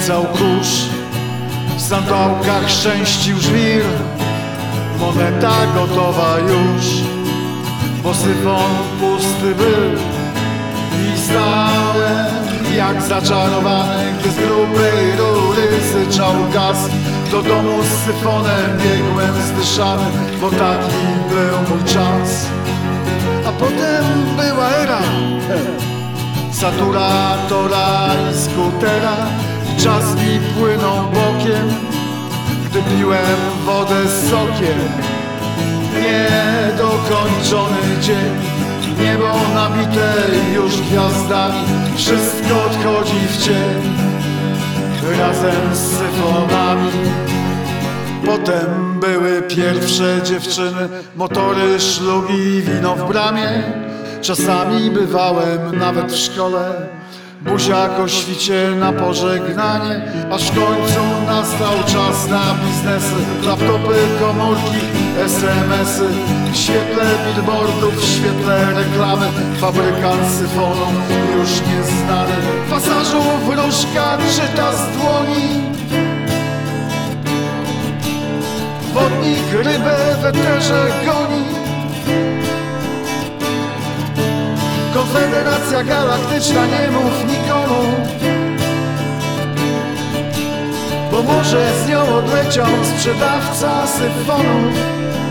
skręcał kurz, w sandałkach szczęścił żwir. Moneta gotowa już, bo syfon pusty był. I stałem jak zaczarowany, gdy z grubej rury syczał gaz. Do domu z syfonem biegłem zdyszany, bo taki był mój czas. A potem była era saturatora i skutera. Czas mi płynął bokiem, gdy piłem wodę z sokiem. Niedokończony dzień, niebo nabite już gwiazdami, wszystko odchodzi w cień razem z syfonami. Potem były pierwsze dziewczyny, motory, szlugi, wino w bramie. Czasami bywałem nawet w szkole, buziak o świcie na pożegnanie. Aż w końcu nastał czas na biznesy, laptopy, komórki, SMS-y. W świetle billboardów, w świetle reklamy, fabrykant syfonu już nieznany. Pasażu wróżka czyta z dłoni, wodnik rybę w eterze goni. Konfederacja Galaktyczna, nie mów nikomu, bo może z nią odleciał sprzedawca syfonów.